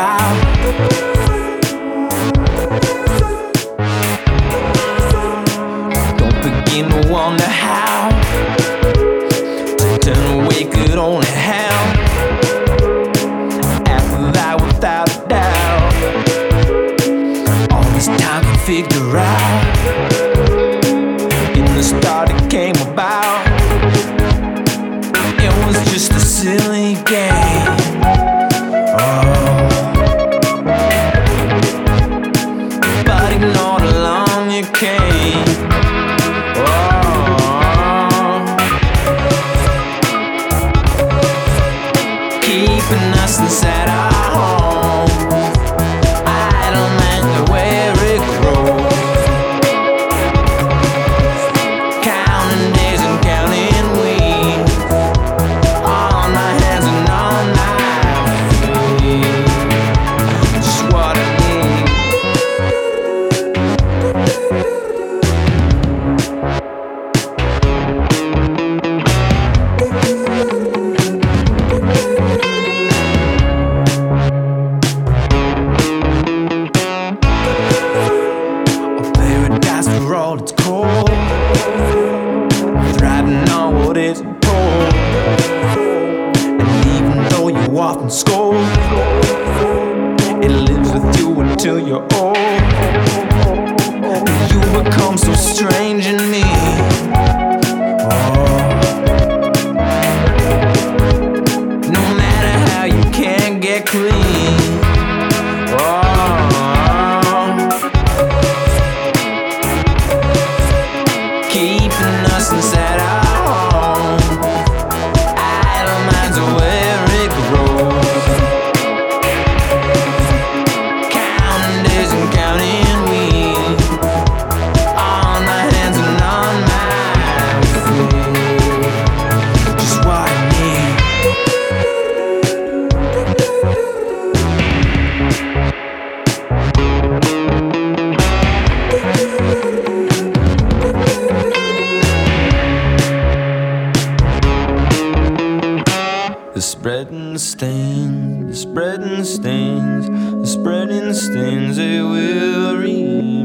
about. Don't begin to wonder how to turn away could only help. After that, without a doubt, all this time to figure out. In the start, it came about. It was just a silly game. Oh, but ignore the long you came. Keeping us inside our home, idle where it grows. Counting days and counting weeks, on my hands and on my feet. Just what I need. For all it's cold, thriving on what isn't told. And even though you often scold, it lives with you until you're old. You become so strange in me. Oh, no matter how you can't get clean. Oh, keeping us inside our home, idle minds are where it grows. Counting days and counting weeks, on my hands and on my feet. Just what I need. The spreading stains, the spreading stains, the spreading stains, they will read.